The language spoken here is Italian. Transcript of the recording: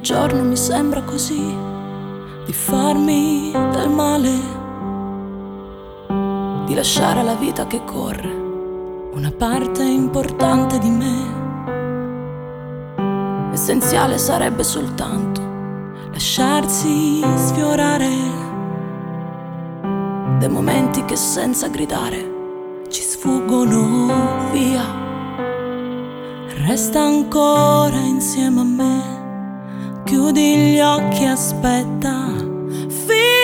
giorno mi sembra così di farmi del male, di lasciare la vita che corre una parte importante di me. Essenziale sarebbe soltanto lasciarsi sfiorare dei momenti che senza gridare ci sfuggono via. Resta ancora insieme a me, chiudi gli occhi, aspetta